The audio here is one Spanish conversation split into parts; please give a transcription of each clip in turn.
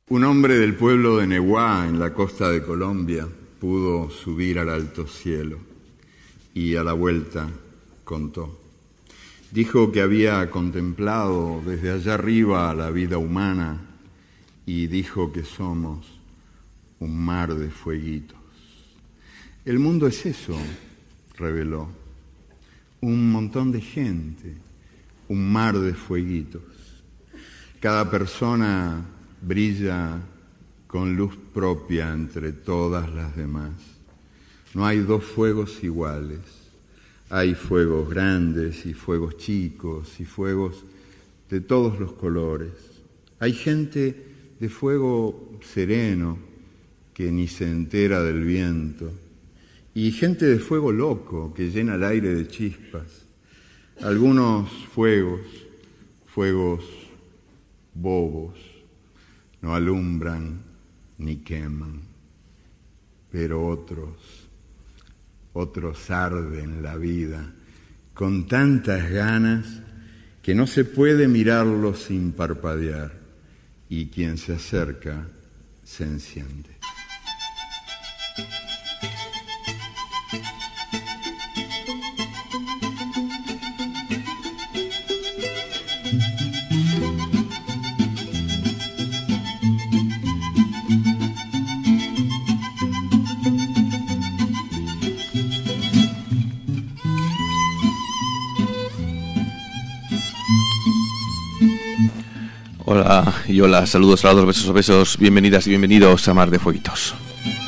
Un hombre del pueblo de Neguá, en la costa de Colombia, pudo subir al alto cielo y a la vuelta contó. Dijo que había contemplado desde allá arriba la vida humana y dijo que somos un mar de fueguitos. El mundo es eso, reveló, un montón de gente, un mar de fueguitos. Cada persona brilla con luz propia entre todas las demás. No hay dos fuegos iguales. Hay fuegos grandes y fuegos chicos y fuegos de todos los colores. Hay gente de fuego sereno que ni se entera del viento y gente de fuego loco que llena el aire de chispas. Algunos fuegos bobos, no alumbran ni queman, pero otros arden la vida con tantas ganas que no se puede mirarlos sin parpadear y quien se acerca se enciende. Hola y hola, saludos, besos, bienvenidas y bienvenidos a Mar de Fueguitos.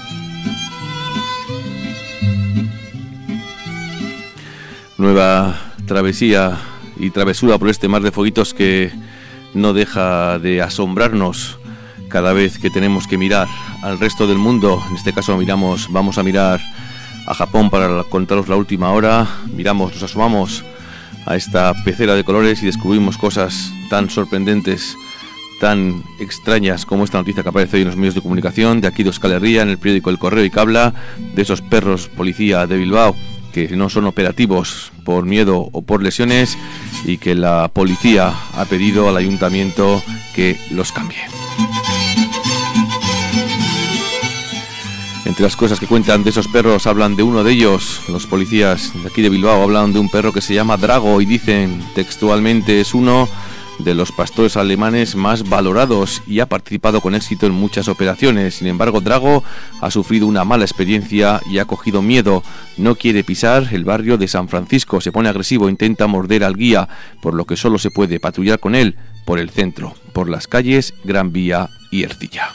Nueva travesía y travesura por este Mar de Fueguitos que no deja de asombrarnos cada vez que tenemos que mirar al resto del mundo. En este caso vamos a mirar a Japón para contaros la última hora. Nos asomamos a esta pecera de colores y descubrimos cosas tan sorprendentes, tan extrañas como esta noticia que aparece hoy en los medios de comunicación de aquí de Euskal Herria, en el periódico El Correo y que habla de esos perros policía de Bilbao que no son operativos por miedo o por lesiones y que la policía ha pedido al ayuntamiento que los cambie. Entre las cosas que cuentan de esos perros hablan de uno de ellos. Los policías de aquí de Bilbao hablan de un perro que se llama Drago y dicen textualmente: es uno de los pastores alemanes más valorados y ha participado con éxito en muchas operaciones. Sin embargo, Drago ha sufrido una mala experiencia y ha cogido miedo. No quiere pisar el barrio de San Francisco, se pone agresivo, intenta morder al guía, por lo que solo se puede patrullar con él por el centro, por las calles Gran Vía y Ercilla.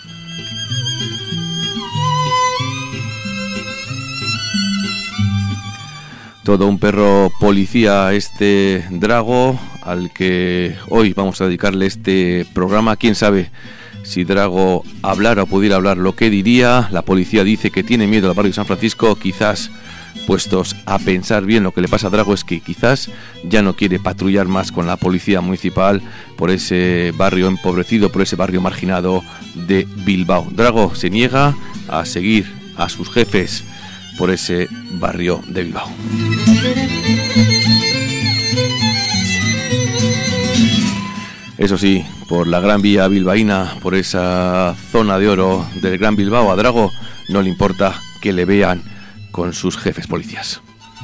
Todo un perro policía este Drago, al que hoy vamos a dedicarle este programa. Quién sabe si Drago hablara o pudiera hablar, lo que diría. La policía dice que tiene miedo al barrio de San Francisco. Quizás, puestos a pensar bien, lo que le pasa a Drago es que quizás ya no quiere patrullar más con la policía municipal por ese barrio empobrecido, por ese barrio marginado de Bilbao. Drago se niega a seguir a sus jefes por ese barrio de Bilbao. Eso sí, por la Gran Vía bilbaína, por esa zona de oro del Gran Bilbao, a Drago no le importa que le vean con sus jefes policías.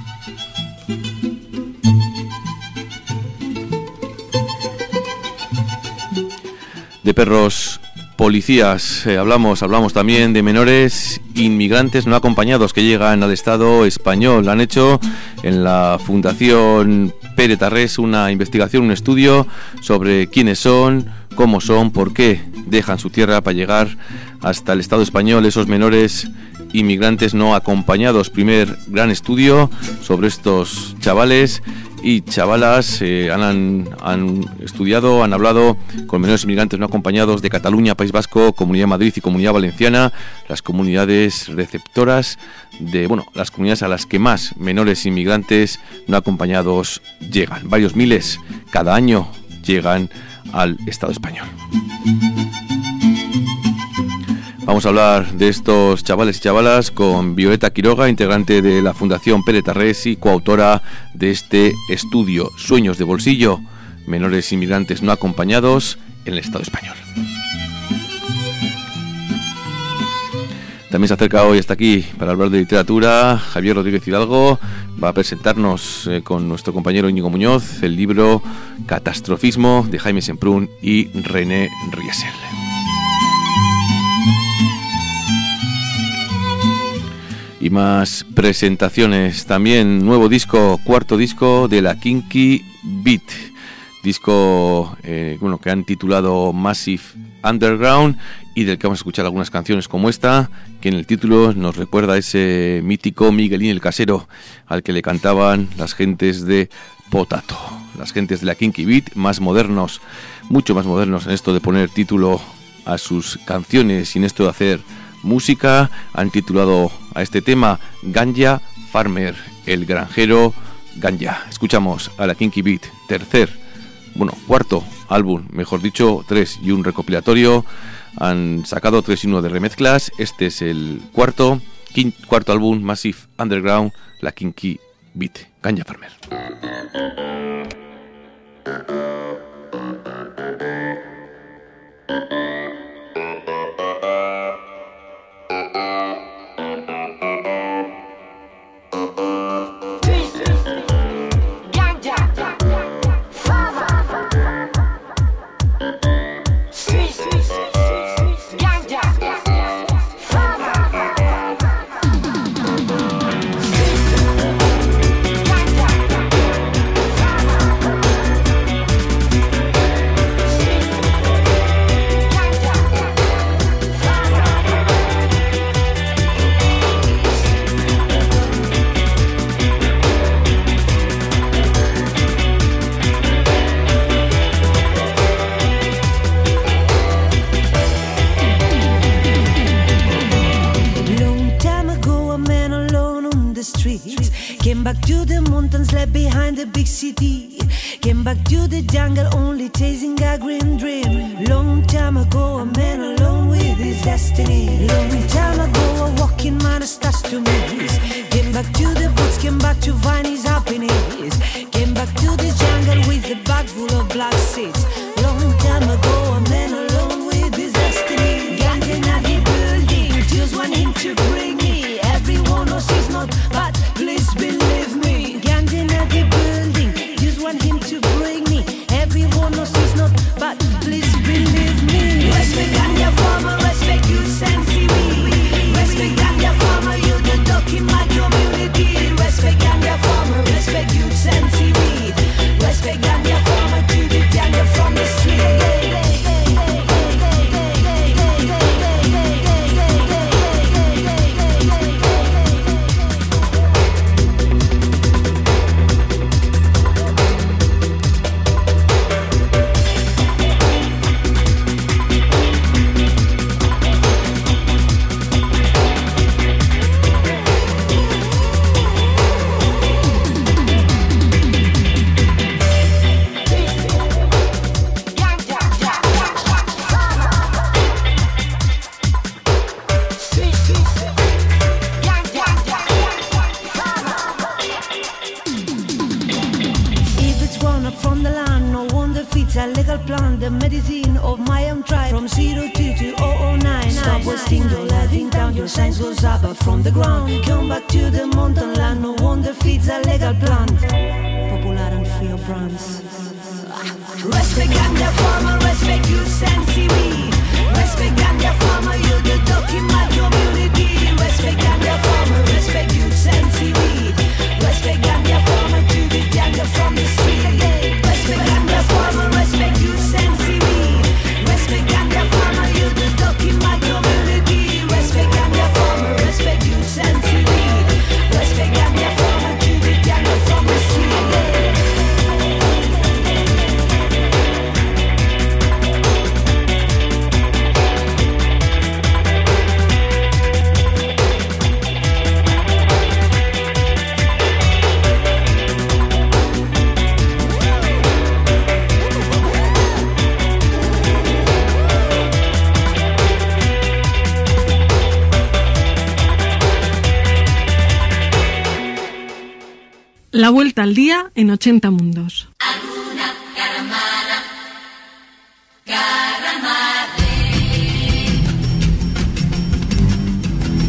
De perros policías, hablamos también de menores inmigrantes no acompañados que llegan al Estado español. Han hecho en la Fundación Pere Tarrés una investigación, un estudio sobre quiénes son, cómo son, por qué dejan su tierra para llegar hasta el Estado español esos menores inmigrantes no acompañados. Primer gran estudio sobre estos chavales y chavalas. Han estudiado, han hablado con menores inmigrantes no acompañados de Cataluña, País Vasco, Comunidad de Madrid y Comunidad Valenciana, las comunidades receptoras de, las comunidades a las que más menores inmigrantes no acompañados llegan. Varios miles cada año llegan al Estado español. Vamos a hablar de estos chavales y chavalas con Violeta Quiroga, integrante de la Fundación Pere Tarrés y coautora de este estudio, Sueños de bolsillo, menores inmigrantes no acompañados en el Estado español. También se acerca hoy hasta aquí para hablar de literatura Javier Rodríguez Hidalgo. Va a presentarnos con nuestro compañero Íñigo Muñoz el libro Catastrofismo de Jaime Semprún y René Riesel. Y más presentaciones, también nuevo disco, cuarto disco de la Kinky Beat, disco que han titulado Massive Underground y del que vamos a escuchar algunas canciones como esta, que en el título nos recuerda a ese mítico Miguelín el Casero, al que le cantaban las gentes de Potato, las gentes de la Kinky Beat, más modernos, mucho más modernos en esto de poner título a sus canciones y en esto de hacer música. Han titulado a este tema Ganja Farmer, el granjero Ganja. Escuchamos a la Kinky Beat, cuarto álbum, mejor dicho, 3 y un recopilatorio. Han sacado 3 y 1 de remezclas. Este es el cuarto álbum, Massive Underground, la Kinky Beat, Ganja Farmer. Came back to the mountains left behind the big city. Came back to the jungle only chasing a green dream. Long time ago a man alone with his destiny. Long time ago a walking man starts to miss. Came back to the woods, came back to find his happiness. Came back to the jungle with a bag full of black seeds. Long time ago a man alone with his destiny. Ganja the building, just want him to bring me. Everyone knows he's not, but please believe me. Ganja the building, just want him to bring me. Everyone knows he's not, but please believe me. Respect Ganja farmer, respect you, Sensi me. Respect Ganja farmer, you're the dog in my community. Respect Ganja farmer, respect you, Sensi me. Respect Ganja farmer, to the Ganja from the street. A legal plant, the medicine of my own tribe. From 02 to 009. Stop wasting your living down, your science goes up from the ground. Come back to the mountain land, no wonder feeds a legal plant. Popular and free of France. Respect Ganja farmer, respect you, Sensi me. Respect Ganja farmer, you're the dog in my community. Respect Ganja farmer, respect you, Sensi me. Respect Ganja farmer, to the Ganja from the street. Respect Ganja farmer, respect you, Sensi me. Respect Ganja farmer, you're the dog in my community. Respect Ganja farmer, respect you, Sensi me. Respect Ganja farmer, to the Ganja from the street. La vuelta al día en 80 mundos. Alguna caramana, caramare.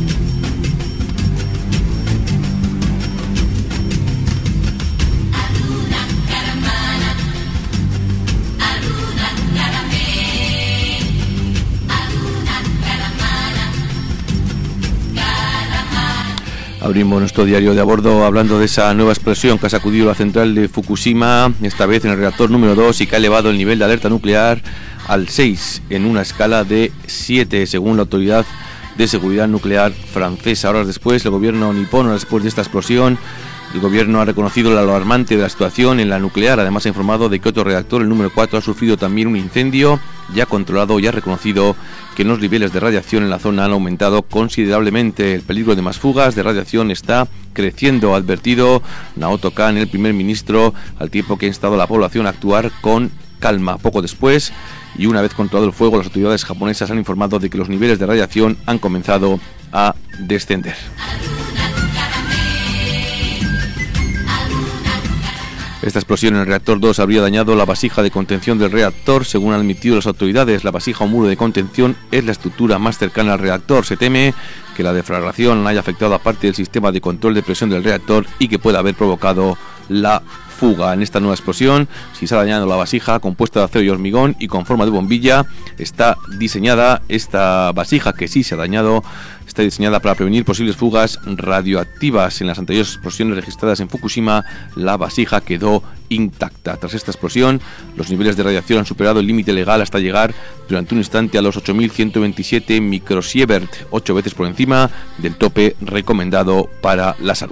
Abrimos nuestro diario de a bordo hablando de esa nueva explosión que ha sacudido la central de Fukushima, esta vez en el reactor número 2, y que ha elevado el nivel de alerta nuclear al 6 en una escala de 7, según la autoridad de seguridad nuclear francesa. Horas después, el gobierno nipono, después de esta explosión, el gobierno ha reconocido lo alarmante de la situación en la nuclear. Además ha informado de que otro reactor, el número 4, ha sufrido también un incendio ya controlado y ha reconocido que los niveles de radiación en la zona han aumentado considerablemente. El peligro de más fugas de radiación está creciendo, ha advertido Naoto Kan, el primer ministro, al tiempo que ha instado a la población a actuar con calma. Poco después, y una vez controlado el fuego, las autoridades japonesas han informado de que los niveles de radiación han comenzado a descender. Esta explosión en el reactor 2 habría dañado la vasija de contención del reactor. Según han admitido las autoridades, la vasija o muro de contención es la estructura más cercana al reactor. Se teme que la deflagración haya afectado a parte del sistema de control de presión del reactor y que pueda haber provocado la fuga. En esta nueva explosión, si se ha dañado la vasija compuesta de acero y hormigón y con forma de bombilla, está diseñada esta vasija que sí se ha dañado. Está diseñada para prevenir posibles fugas radioactivas. En las anteriores explosiones registradas en Fukushima, la vasija quedó intacta. Tras esta explosión, los niveles de radiación han superado el límite legal hasta llegar durante un instante a los 8.127 microsievert, 8 veces por encima del tope recomendado para la salud.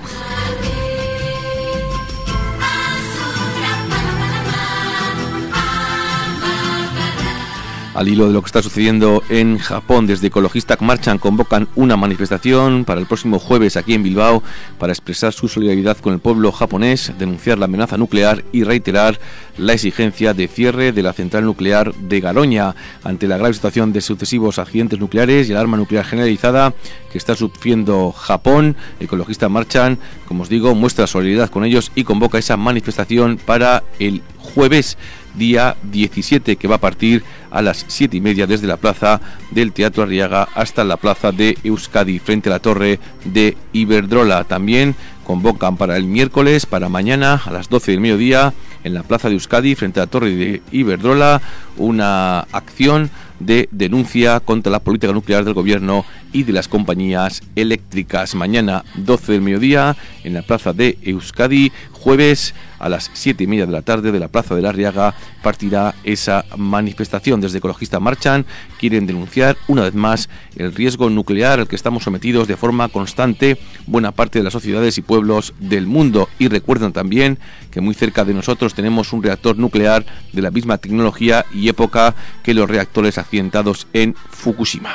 Al hilo de lo que está sucediendo en Japón, desde Ecologistas Marchan convocan una manifestación para el próximo jueves aquí en Bilbao para expresar su solidaridad con el pueblo japonés, denunciar la amenaza nuclear y reiterar la exigencia de cierre de la central nuclear de Garoña. Ante la grave situación de sucesivos accidentes nucleares y el alarma nuclear generalizada que está sufriendo Japón, Ecologistas Marchan, como os digo, muestra solidaridad con ellos y convoca esa manifestación para el jueves día 17, que va a partir a las 7:30 desde la plaza del Teatro Arriaga hasta la plaza de Euskadi, frente a la torre de Iberdrola. También convocan para el miércoles, para mañana a las 12 del mediodía, en la plaza de Euskadi, frente a la torre de Iberdrola, una acción de denuncia contra la política nuclear del gobierno y de las compañías eléctricas. Mañana 12 del mediodía en la plaza de Euskadi, jueves a las 7:30 de la tarde de la plaza de la Arriaga partirá esa manifestación. Desde Ecologistas Marchan quieren denunciar una vez más el riesgo nuclear al que estamos sometidos de forma constante buena parte de las sociedades y pueblos del mundo, y recuerdan también que muy cerca de nosotros tenemos un reactor nuclear de la misma tecnología y época que los reactores accidentados en Fukushima.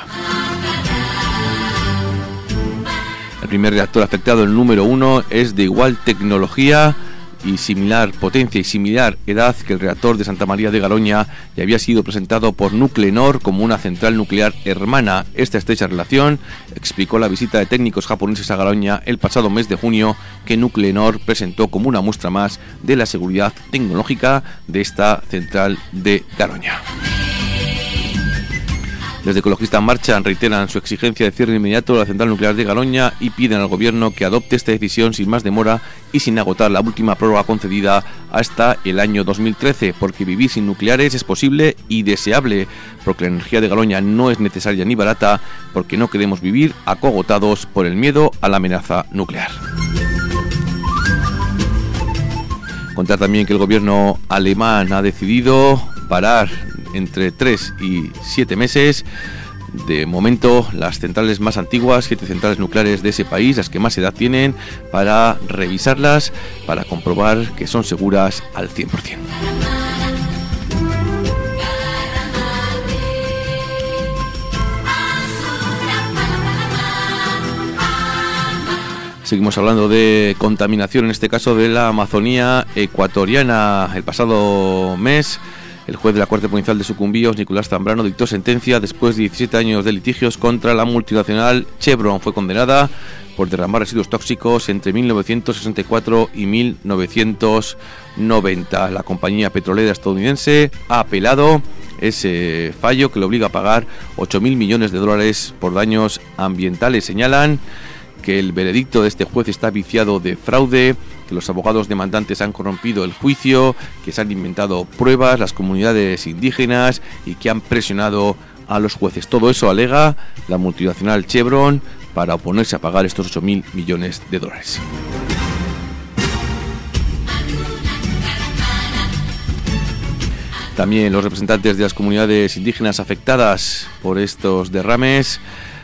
El primer reactor afectado, el número 1, es de igual tecnología y similar potencia y similar edad que el reactor de Santa María de Garoña, y había sido presentado por Nuclenor como una central nuclear hermana. Esta estrecha relación explicó la visita de técnicos japoneses a Garoña el pasado mes de junio, que Nuclenor presentó como una muestra más de la seguridad tecnológica de esta central de Garoña. Desde Ecologistas Marchan reiteran su exigencia de cierre inmediato de la central nuclear de Garoña y piden al gobierno que adopte esta decisión sin más demora y sin agotar la última prórroga concedida hasta el año 2013, porque vivir sin nucleares es posible y deseable, porque la energía de Garoña no es necesaria ni barata, porque no queremos vivir acogotados por el miedo a la amenaza nuclear. Contar también que el gobierno alemán ha decidido parar entre 3 y 7 meses, de momento, las centrales más antiguas, 7 centrales nucleares de ese país, las que más edad tienen, para revisarlas, para comprobar que son seguras al 100%. Seguimos hablando de contaminación, en este caso de la Amazonía ecuatoriana. El pasado mes, el juez de la Corte Provincial de Sucumbíos, Nicolás Zambrano, dictó sentencia después de 17 años de litigios contra la multinacional Chevron. Fue condenada por derramar residuos tóxicos entre 1964 y 1990. La compañía petrolera estadounidense ha apelado ese fallo que le obliga a pagar 8.000 millones de dólares por daños ambientales. Señalan que el veredicto de este juez está viciado de fraude, que los abogados demandantes han corrompido el juicio, que se han inventado pruebas las comunidades indígenas y que han presionado a los jueces. Todo eso alega la multinacional Chevron para oponerse a pagar estos 8.000 millones de dólares. También los representantes de las comunidades indígenas afectadas por estos derrames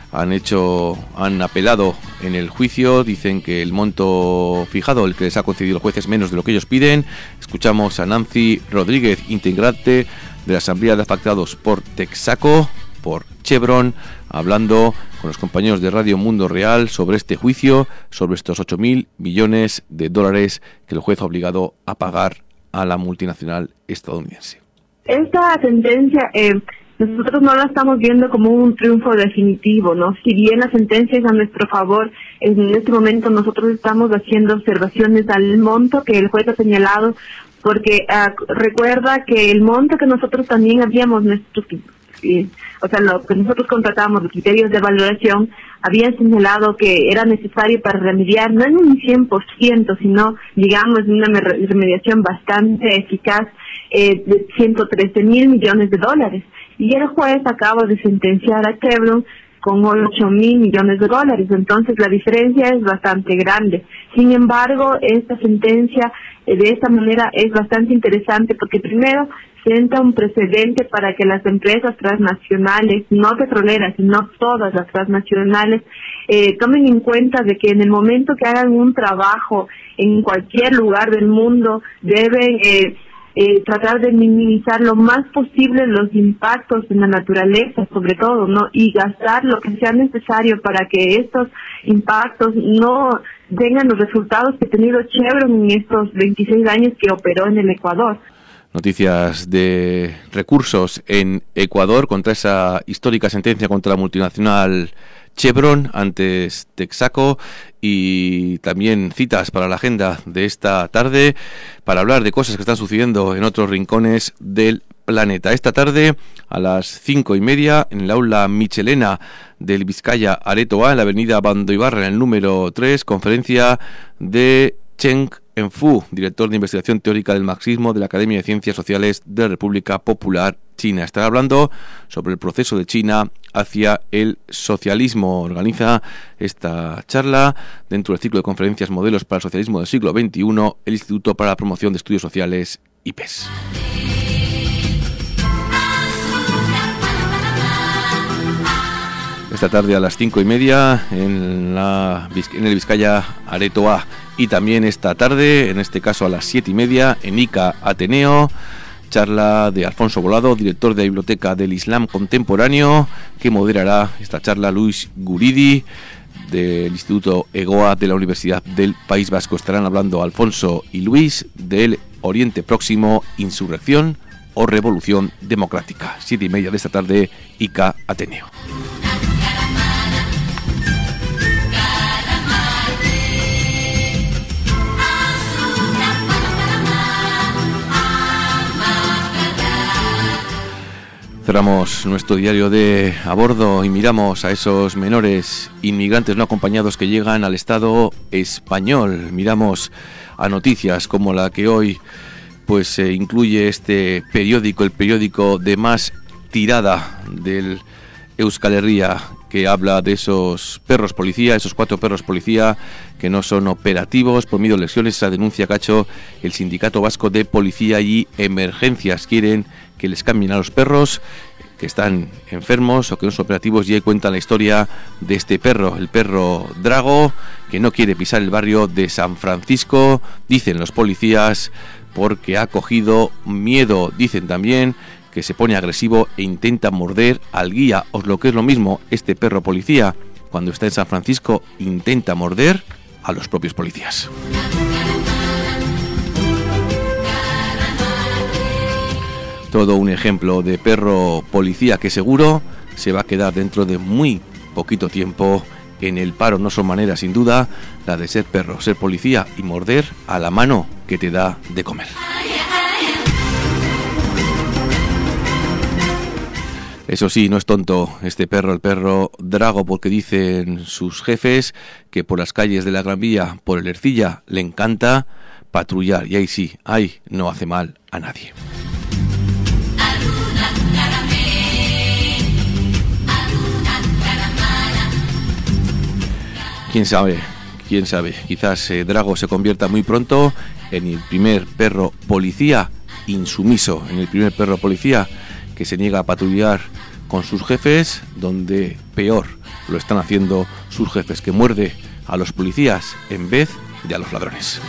han apelado en el juicio. Dicen que el monto fijado, el que les ha concedido el juez, es menos de lo que ellos piden. Escuchamos a Nancy Rodríguez, integrante de la Asamblea de Afectados por Texaco, por Chevron, hablando con los compañeros de Radio Mundo Real sobre este juicio, sobre estos 8.000 millones de dólares que el juez ha obligado a pagar a la multinacional estadounidense. Esta sentencia nosotros no la estamos viendo como un triunfo definitivo, ¿no? Si bien la sentencia es a nuestro favor, en este momento nosotros estamos haciendo observaciones al monto que el juez ha señalado, porque recuerda que el monto que nosotros también habíamos, lo que nosotros contratamos, los criterios de valoración, habían señalado que era necesario para remediar, no en un 100%, sino, digamos, una remediación bastante eficaz, de 113.000 millones de dólares. Y el juez acaba de sentenciar a Chevron con 8.000 millones de dólares. Entonces la diferencia es bastante grande. Sin embargo, esta sentencia de esta manera es bastante interesante porque primero sienta un precedente para que las empresas transnacionales, no petroleras, sino todas las transnacionales, tomen en cuenta de que en el momento que hagan un trabajo en cualquier lugar del mundo deben tratar de minimizar lo más posible los impactos en la naturaleza, sobre todo, ¿no? Y gastar lo que sea necesario para que estos impactos no tengan los resultados que ha tenido Chevron en estos 26 años que operó en el Ecuador. Noticias de recursos en Ecuador contra esa histórica sentencia contra la multinacional Chevron, antes Texaco, y también citas para la agenda de esta tarde para hablar de cosas que están sucediendo en otros rincones del planeta. Esta tarde a las 5:30 en el aula Michelena del Vizcaya Areto A, en la avenida Bando Ibarra, en el número 3, conferencia de Cheng Enfu, director de investigación teórica del marxismo de la Academia de Ciencias Sociales de la República Popular China. Estará hablando sobre el proceso de China hacia el socialismo. Organiza esta charla dentro del ciclo de conferencias Modelos para el Socialismo del Siglo XXI, el Instituto para la Promoción de Estudios Sociales, IPES. Esta tarde a las 5:30 en el Vizcaya Areto A, y también esta tarde, en este caso a las 7:30, en ICA Ateneo, charla de Alfonso Volado, director de la Biblioteca del Islam Contemporáneo, que moderará esta charla Luis Guridi, del Instituto EGOA de la Universidad del País Vasco. Estarán hablando Alfonso y Luis del Oriente Próximo, insurrección o revolución democrática. 7:30 de esta tarde, ICA Ateneo. Cerramos nuestro diario de a bordo y miramos a esos menores inmigrantes no acompañados que llegan al Estado español. Miramos a noticias como la que hoy pues incluye este periódico, el periódico de más tirada del Euskal Herria, que habla de esos perros policía, esos 4 perros policía que no son operativos por miedo a lesiones. Esa denuncia que ha hecho el Sindicato Vasco de Policía y Emergencias. Quieren que les cambien a los perros que están enfermos o que no son operativos, y ahí cuentan la historia de este perro, el perro Drago, que no quiere pisar el barrio de San Francisco, dicen los policías, porque ha cogido miedo. Dicen también que se pone agresivo e intenta morder al guía, o lo que es lo mismo, este perro policía, cuando está en San Francisco, intenta morder a los propios policías. Todo un ejemplo de perro policía que seguro se va a quedar dentro de muy poquito tiempo en el paro. No son maneras, sin duda, la de ser perro, ser policía y morder a la mano que te da de comer. Eso sí, no es tonto este perro, el perro Drago, porque dicen sus jefes que por las calles de la Gran Vía, por el Ercilla, le encanta patrullar. Y ahí sí, ahí no hace mal a nadie. quién sabe, quizás Drago se convierta muy pronto en el primer perro policía insumiso, en el primer perro policía que se niega a patrullar con sus jefes, donde peor lo están haciendo sus jefes, que muerde a los policías en vez de a los ladrones.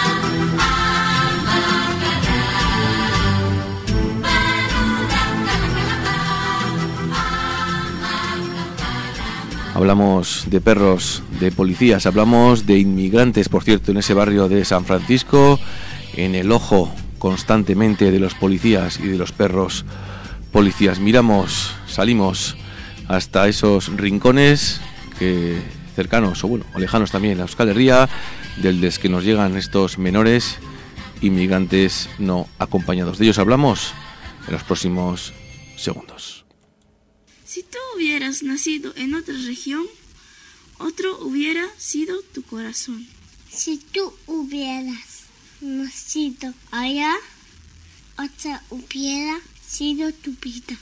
Hablamos de perros, de policías, hablamos de inmigrantes, por cierto, en ese barrio de San Francisco, en el ojo constantemente de los policías y de los perros policías. Miramos, salimos hasta esos rincones cercanos o lejanos también a Euskal Herria, desde que nos llegan estos menores inmigrantes no acompañados. De ellos hablamos en los próximos segundos. Si tú hubieras nacido en otra región, otro hubiera sido tu corazón. Si tú hubieras nacido allá, otra hubiera sido tu vida.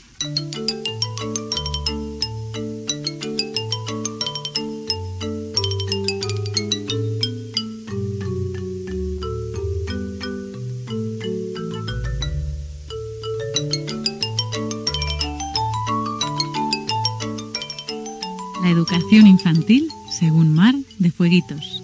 La educación infantil según Mar de Fueguitos.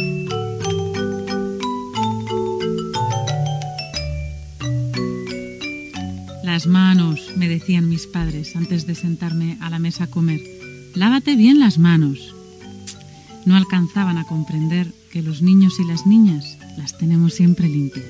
Las manos, me decían mis padres antes de sentarme a la mesa a comer. Lávate bien las manos. No alcanzaban a comprender que los niños y las niñas las tenemos siempre limpias.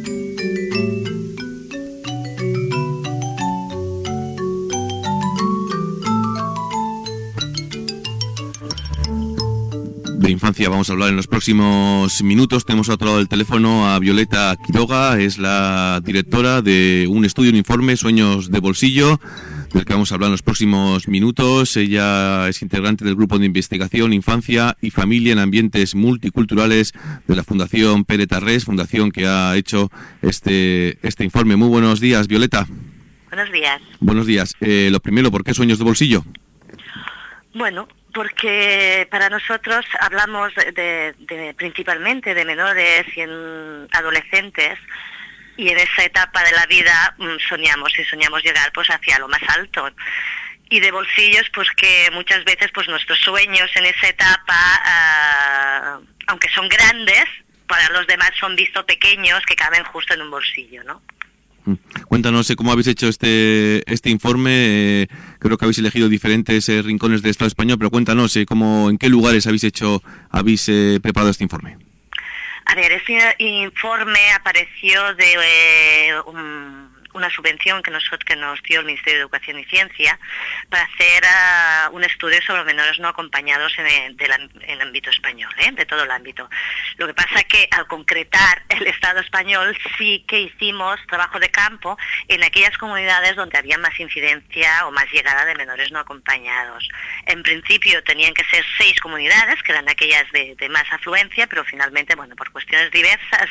De infancia vamos a hablar en los próximos minutos. Tenemos a otro lado del teléfono a Violeta Quiroga, es la directora de un estudio, un informe, Sueños de Bolsillo, del que vamos a hablar en los próximos minutos. Ella es integrante del grupo de investigación Infancia y Familia en Ambientes Multiculturales de la Fundación Pere Tarrés, fundación que ha hecho este informe. Muy buenos días, Violeta. Buenos días. Buenos días. Lo primero, ¿por qué Sueños de Bolsillo? Bueno, porque para nosotros hablamos principalmente de menores y adolescentes, y en esa etapa de la vida soñamos llegar pues hacia lo más alto. Y de bolsillos, pues que muchas veces pues nuestros sueños en esa etapa, aunque son grandes, para los demás son vistos pequeños que caben justo en un bolsillo, ¿no? Cuéntanos cómo habéis hecho este informe. Creo que habéis elegido diferentes rincones del Estado español, pero cuéntanos en qué lugares habéis preparado este informe. A ver, este informe apareció de una subvención que nos dio el Ministerio de Educación y Ciencia para hacer un estudio sobre menores no acompañados en el ámbito español, de todo el ámbito. Lo que pasa es que al concretar el Estado español sí que hicimos trabajo de campo en aquellas comunidades donde había más incidencia o más llegada de menores no acompañados. En principio tenían que ser 6 comunidades, que eran aquellas de más afluencia, pero finalmente, bueno, por cuestiones diversas,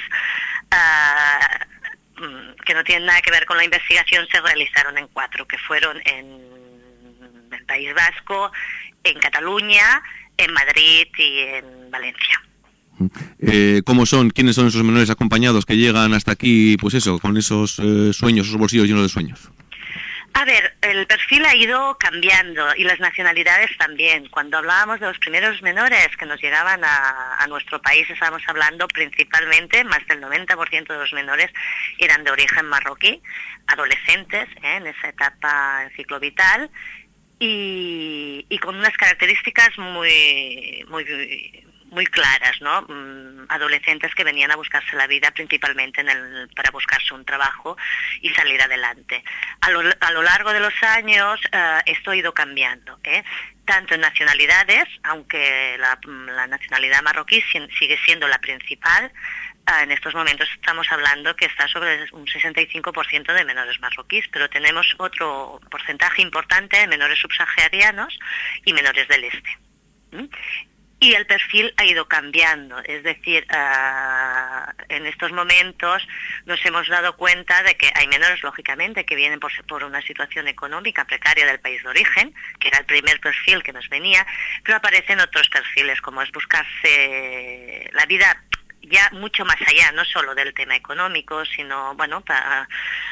que no tienen nada que ver con la investigación, se realizaron en 4, que fueron en el País Vasco, en Cataluña, en Madrid y en Valencia. ¿Quiénes son esos menores acompañados que llegan hasta aquí, pues eso, con esos sueños, esos bolsillos llenos de sueños? A ver, el perfil ha ido cambiando y las nacionalidades también. Cuando hablábamos de los primeros menores que nos llegaban a nuestro país, estábamos hablando principalmente, más del 90% de los menores eran de origen marroquí, adolescentes, en esa etapa en ciclo vital, y con unas características muy claras, ¿no? Adolescentes que venían a buscarse la vida principalmente para buscarse un trabajo y salir adelante. A lo largo de los años esto ha ido cambiando, tanto en nacionalidades, aunque la nacionalidad marroquí sigue siendo la principal. En estos momentos estamos hablando que está sobre un 65% de menores marroquíes, pero tenemos otro porcentaje importante de menores subsaharianos y menores del este. y el perfil ha ido cambiando. Es decir, en estos momentos nos hemos dado cuenta de que hay menores, lógicamente, que vienen por una situación económica precaria del país de origen, que era el primer perfil que nos venía, pero aparecen otros perfiles, como es buscarse la vida ya mucho más allá, no solo del tema económico, sino, bueno, para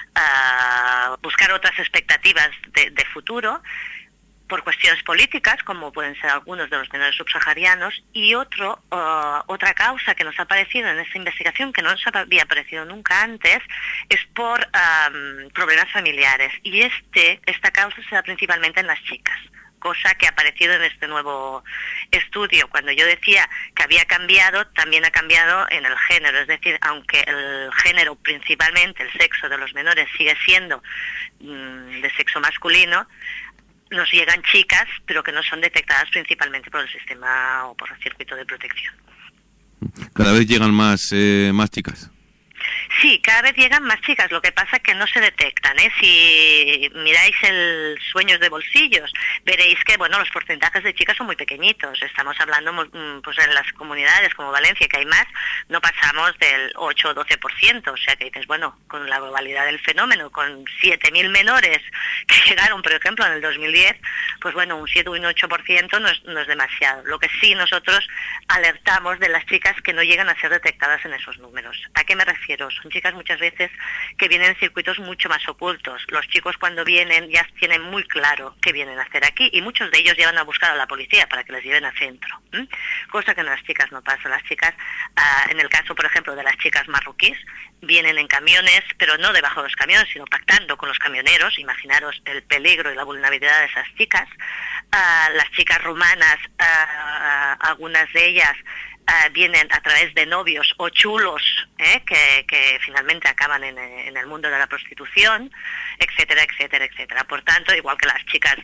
buscar otras expectativas de futuro, por cuestiones políticas, como pueden ser algunos de los menores subsaharianos, y otra causa que nos ha aparecido en esta investigación, que no nos había aparecido nunca antes, es por problemas familiares. Y esta causa se da principalmente en las chicas, cosa que ha aparecido en este nuevo estudio. Cuando yo decía que había cambiado, también ha cambiado en el género. Es decir, aunque el género, principalmente el sexo de los menores, sigue siendo de sexo masculino, nos llegan chicas, pero que no son detectadas principalmente por el sistema o por el circuito de protección. Cada vez llegan más chicas. Sí, cada vez llegan más chicas, lo que pasa es que no se detectan, ¿eh? Si miráis el Sueños de Bolsillos, veréis que, bueno, los porcentajes de chicas son muy pequeñitos. Estamos hablando, pues en las comunidades como Valencia, que hay más, no pasamos del 8 o 12%, o sea que dices, bueno, con la globalidad del fenómeno, con 7.000 menores que llegaron, por ejemplo, en el 2010, pues bueno, un 7 o un 8% no es demasiado. Lo que sí nosotros alertamos de las chicas que no llegan a ser detectadas en esos números. ¿A qué me refiero? Son chicas muchas veces que vienen en circuitos mucho más ocultos. Los chicos cuando vienen ya tienen muy claro qué vienen a hacer aquí, y muchos de ellos llevan a buscar a la policía para que les lleven a centro, cosa que en las chicas no pasa. Las chicas, en el caso por ejemplo de las chicas marroquíes, vienen en camiones, pero no debajo de los camiones, sino pactando con los camioneros. Imaginaros el peligro y la vulnerabilidad de esas chicas. Las chicas rumanas, algunas de ellas vienen a través de novios o chulos que finalmente acaban en el mundo de la prostitución, etcétera, etcétera, etcétera. Por tanto, igual que las chicas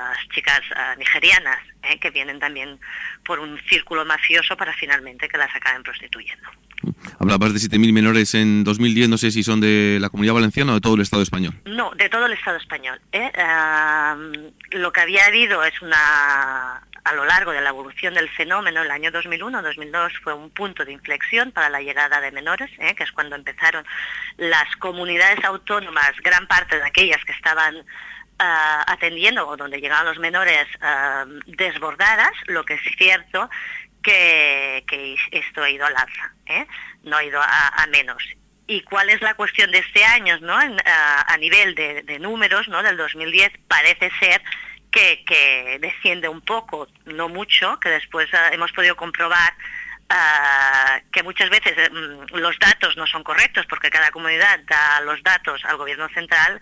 nigerianas, que vienen también por un círculo mafioso para finalmente que las acaben prostituyendo. Hablabas de 7.000 menores en 2010, no sé si son de la Comunidad Valenciana o de todo el Estado español. No, de todo el Estado español. Lo que había habido es a lo largo de la evolución del fenómeno, el año 2001-2002 fue un punto de inflexión para la llegada de menores, que es cuando empezaron las comunidades autónomas, gran parte de aquellas que estaban atendiendo o donde llegaban los menores desbordadas. Lo que es cierto que esto ha ido al alza, no ha ido a menos. ¿Y cuál es la cuestión de este año, ¿no? A nivel de números, ¿no? Del 2010 parece ser que desciende un poco, no mucho, que después hemos podido comprobar que muchas veces los datos no son correctos porque cada comunidad da los datos al gobierno central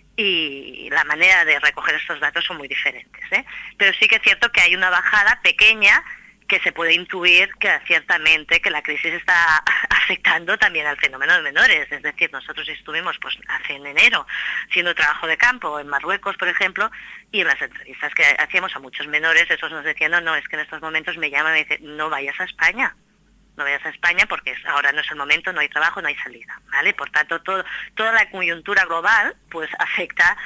y la manera de recoger estos datos son muy diferentes, Pero sí que es cierto que hay una bajada pequeña que se puede intuir que ciertamente que la crisis está afectando también al fenómeno de menores. Es decir, nosotros estuvimos en enero haciendo trabajo de campo en Marruecos, por ejemplo, y en las entrevistas que hacíamos a muchos menores, esos nos decían, no, es que en estos momentos me llaman y me dicen, no vayas a España porque ahora no es el momento, no hay trabajo, no hay salida, ¿vale? Por tanto, toda la coyuntura global pues afecta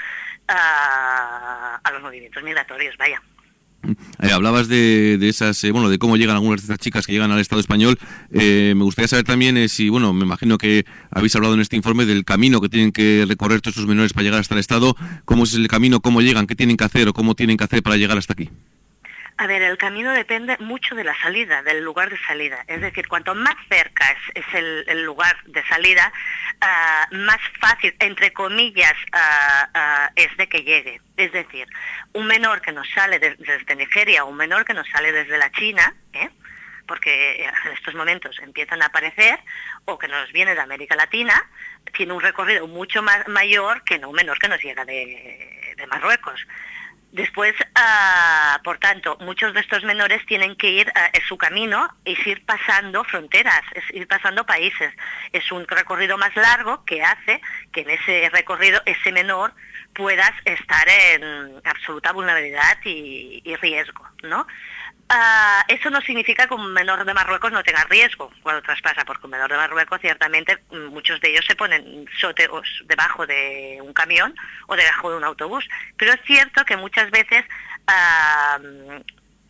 a los movimientos migratorios, vaya. Hablabas de esas, de cómo llegan algunas de estas chicas que llegan al Estado español. Me gustaría saber también si, me imagino que habéis hablado en este informe del camino que tienen que recorrer todos esos menores para llegar hasta el Estado. ¿Cómo es el camino? ¿Cómo llegan? ¿Qué tienen que hacer o cómo tienen que hacer para llegar hasta aquí? A ver, el camino depende mucho de la salida, del lugar de salida. Es decir, cuanto más cerca es el lugar de salida, más fácil, entre comillas, es de que llegue. Es decir, un menor que nos sale desde Nigeria o un menor que nos sale desde la China, porque en estos momentos empiezan a aparecer, o que nos viene de América Latina, tiene un recorrido mucho más mayor que un menor que nos llega de Marruecos. Después, por tanto, muchos de estos menores tienen que ir, es su camino, es ir pasando fronteras, es ir pasando países. Es un recorrido más largo que hace que en ese recorrido ese menor pueda estar en absoluta vulnerabilidad y riesgo, ¿no? Eso no significa que un menor de Marruecos no tenga riesgo cuando traspasa, porque un menor de Marruecos ciertamente muchos de ellos se ponen debajo de un camión o debajo de un autobús, pero es cierto que muchas veces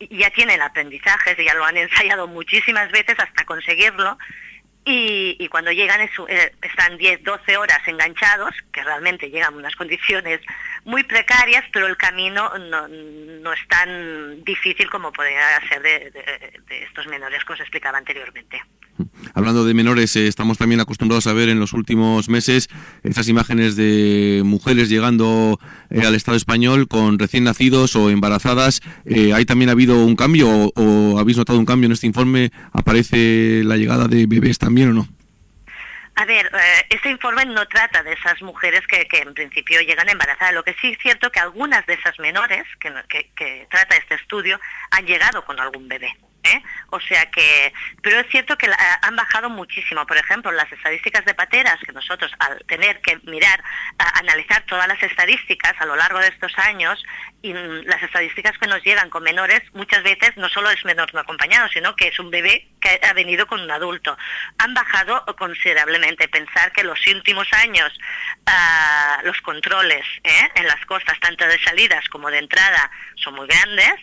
ya tienen aprendizajes y ya lo han ensayado muchísimas veces hasta conseguirlo. Y cuando llegan están 10, 12 horas enganchados, que realmente llegan a unas condiciones muy precarias, pero el camino no es tan difícil como podría ser de estos menores que os explicaba anteriormente. Hablando de menores, estamos también acostumbrados a ver en los últimos meses esas imágenes de mujeres llegando al Estado español con recién nacidos o embarazadas. ¿Ahí también ha habido un cambio o habéis notado un cambio en este informe? ¿Aparece la llegada de bebés también o no? A ver, este informe no trata de esas mujeres que en principio llegan embarazadas. Lo que sí es cierto que algunas de esas menores que trata este estudio han llegado con algún bebé. O sea que, pero es cierto que han bajado muchísimo. Por ejemplo, las estadísticas de pateras, que nosotros al tener que analizar todas las estadísticas a lo largo de estos años, y las estadísticas que nos llegan con menores, muchas veces no solo es menor no acompañado, sino que es un bebé que ha venido con un adulto. Han bajado considerablemente. Pensar que los últimos años los controles en las costas, tanto de salidas como de entrada, son muy grandes.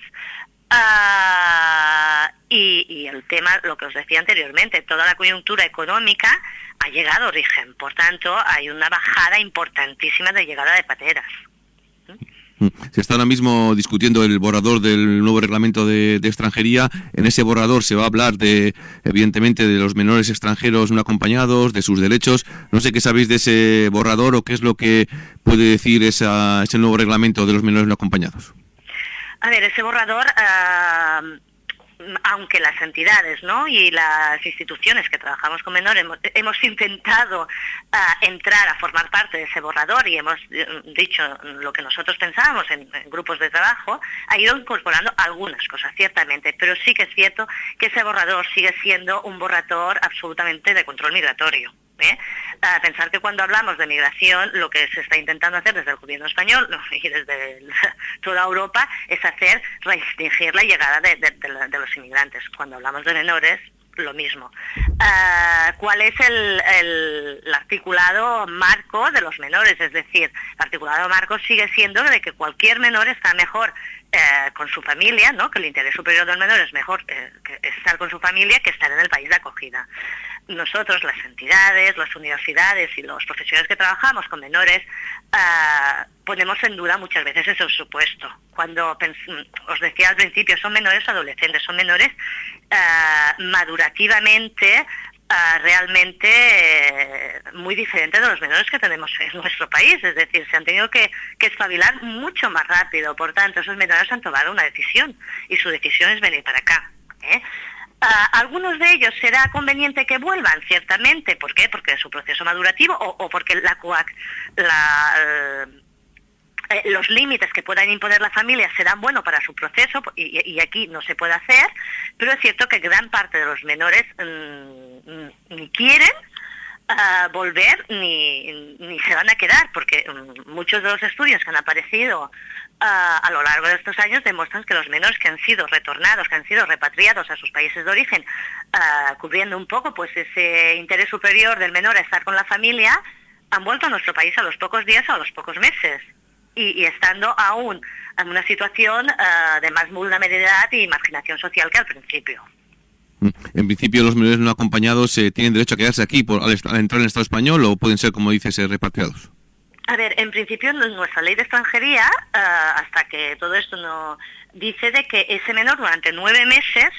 Y el tema, lo que os decía anteriormente, toda la coyuntura económica ha llegado a origen. Por tanto, hay una bajada importantísima de llegada de pateras. Se está ahora mismo discutiendo el borrador del nuevo reglamento de extranjería. En ese borrador se va a hablar evidentemente, de los menores extranjeros no acompañados, de sus derechos. No sé qué sabéis de ese borrador o qué es lo que puede decir ese nuevo reglamento de los menores no acompañados. A ver, ese borrador, aunque las entidades, ¿no?, y las instituciones que trabajamos con menores hemos intentado entrar a formar parte de ese borrador y hemos dicho lo que nosotros pensábamos en grupos de trabajo, ha ido incorporando algunas cosas, ciertamente, pero sí que es cierto que ese borrador sigue siendo un borrador absolutamente de control migratorio. Pensar que cuando hablamos de migración, lo que se está intentando hacer desde el gobierno español y desde toda Europa es restringir la llegada de los inmigrantes. Cuando hablamos de menores, lo mismo. ¿Cuál es el articulado marco de los menores? Es decir, el articulado marco sigue siendo de que cualquier menor está mejor con su familia, ¿no?, que el interés superior del menor es mejor que estar con su familia que estar en el país de acogida. Nosotros, las entidades, las universidades y los profesionales que trabajamos con menores, ponemos en duda muchas veces ese supuesto. Cuando os decía al principio, son menores adolescentes, son menores madurativamente realmente muy diferentes de los menores que tenemos en nuestro país. Es decir, se han tenido que espabilar mucho más rápido. Por tanto, esos menores han tomado una decisión y su decisión es venir para acá. Algunos de ellos será conveniente que vuelvan, ciertamente. ¿Por qué? Porque es su proceso madurativo o porque los límites que puedan imponer la familia serán buenos para su proceso y aquí no se puede hacer, pero es cierto que gran parte de los menores ni quieren volver ni se van a quedar, porque muchos de los estudios que han aparecido a lo largo de estos años demuestran que los menores que han sido retornados, que han sido repatriados a sus países de origen, cubriendo un poco pues ese interés superior del menor a estar con la familia, han vuelto a nuestro país a los pocos días o a los pocos meses, y estando aún en una situación de más vulnerabilidad y marginación social que al principio. En principio, los menores no acompañados tienen derecho a quedarse aquí al entrar en el Estado español, o pueden ser, como dices, repatriados. A ver, en principio nuestra ley de extranjería, hasta que todo esto no dice de que ese menor durante 9 meses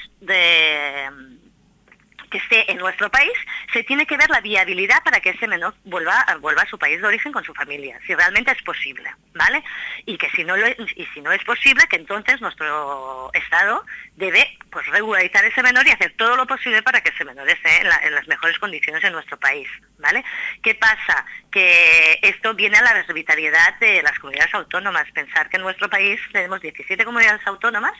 que esté en nuestro país, se tiene que ver la viabilidad para que ese menor vuelva a su país de origen con su familia, si realmente es posible, ¿vale? Y que si no es posible, que entonces nuestro Estado debe pues regularizar ese menor y hacer todo lo posible para que ese menor esté en las mejores condiciones en nuestro país, ¿vale? ¿Qué pasa? Que esto viene a la arbitrariedad de las comunidades autónomas. Pensar que en nuestro país tenemos 17 comunidades autónomas,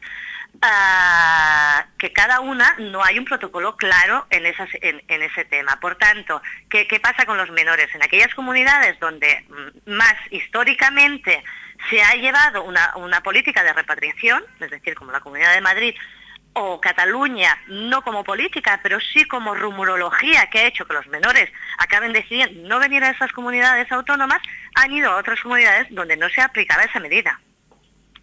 que cada una no hay un protocolo claro en ese tema. Por tanto, ¿qué pasa con los menores? En aquellas comunidades donde más históricamente se ha llevado una política de repatriación, es decir, como la Comunidad de Madrid o Cataluña, no como política, pero sí como rumorología que ha hecho que los menores acaben decidiendo no venir a esas comunidades autónomas, han ido a otras comunidades donde no se aplicaba esa medida.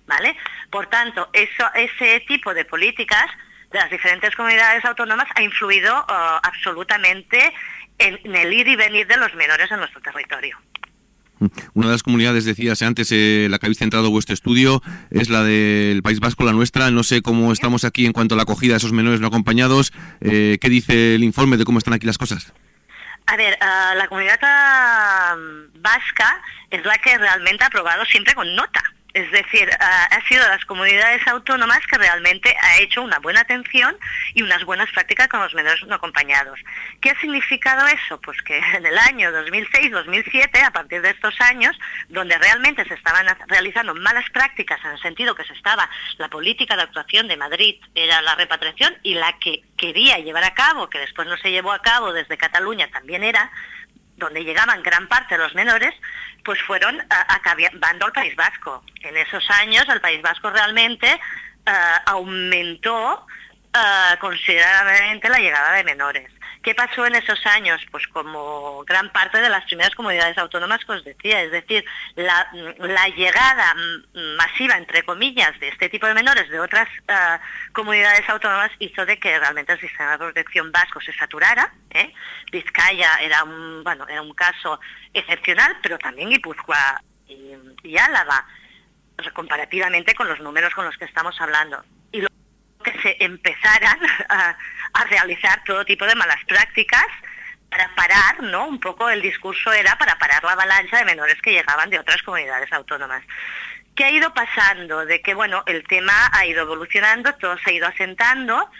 ¿vale? Por tanto, ese tipo de políticas de las diferentes comunidades autónomas ha influido absolutamente en el ir y venir de los menores en nuestro territorio. Una de las comunidades, decías antes, la que habéis centrado vuestro estudio, es la del País Vasco, la nuestra. No sé cómo estamos aquí en cuanto a la acogida de esos menores no acompañados. ¿Qué dice el informe de cómo están aquí las cosas? A ver, la comunidad vasca es la que realmente ha aprobado siempre con nota. Es decir, ha sido de las comunidades autónomas que realmente ha hecho una buena atención y unas buenas prácticas con los menores no acompañados. ¿Qué ha significado eso? Pues que en el año 2006-2007, a partir de estos años, donde realmente se estaban realizando malas prácticas en el sentido que la política de actuación de Madrid era la repatriación, y la que quería llevar a cabo, que después no se llevó a cabo desde Cataluña, también era donde llegaban gran parte de los menores, pues fueron acabando al País Vasco. En esos años el País Vasco realmente aumentó considerablemente la llegada de menores. ¿Qué pasó en esos años? Pues como gran parte de las primeras comunidades autónomas que os decía, es decir, la llegada masiva, entre comillas, de este tipo de menores de otras comunidades autónomas hizo de que realmente el sistema de protección vasco se saturara. Vizcaya era un caso excepcional, pero también Guipúzcoa y Álava, comparativamente con los números con los que estamos hablando. Y que se empezaran a realizar todo tipo de malas prácticas para parar, ¿no? Un poco el discurso era para parar la avalancha de menores que llegaban de otras comunidades autónomas. ¿Qué ha ido pasando? De que, bueno, el tema ha ido evolucionando, todo se ha ido asentando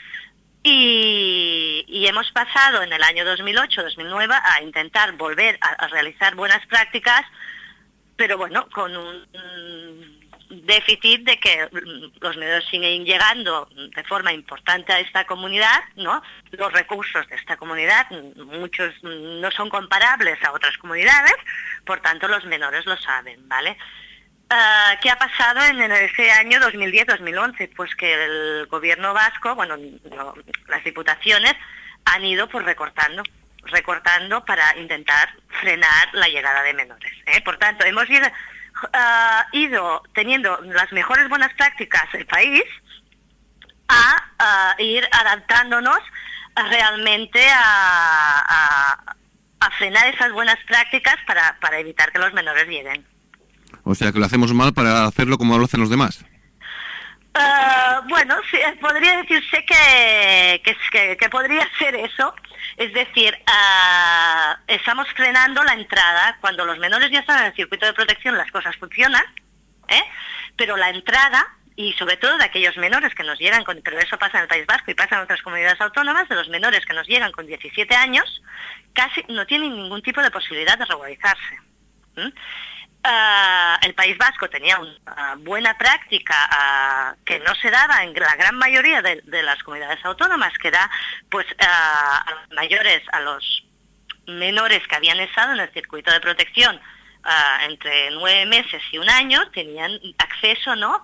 y hemos pasado en el año 2008-2009 a intentar volver a realizar buenas prácticas, pero bueno, con un déficit de que los menores siguen llegando de forma importante a esta comunidad, ¿no? Los recursos de esta comunidad, muchos no son comparables a otras comunidades, por tanto los menores lo saben, ¿vale? ¿Qué ha pasado en ese año 2010-2011? Pues que el gobierno vasco, las diputaciones han ido pues recortando para intentar frenar la llegada de menores, ¿eh? Por tanto, hemos ido teniendo las mejores buenas prácticas del país a ir adaptándonos realmente a frenar esas buenas prácticas para evitar que los menores lleguen. O sea, que lo hacemos mal para hacerlo como lo hacen los demás. Sí, podría decirse que podría ser eso. Es decir, estamos frenando la entrada. Cuando los menores ya están en el circuito de protección, las cosas funcionan, pero la entrada, y sobre todo de aquellos menores que nos llegan pero eso pasa en el País Vasco y pasa en otras comunidades autónomas, de los menores que nos llegan con 17 años, casi no tienen ningún tipo de posibilidad de regularizarse. El País Vasco tenía una buena práctica que no se daba en la gran mayoría de las comunidades autónomas, que da pues a los mayores, a los menores que habían estado en el circuito de protección entre 9 meses y 1 año, tenían acceso, ¿no?,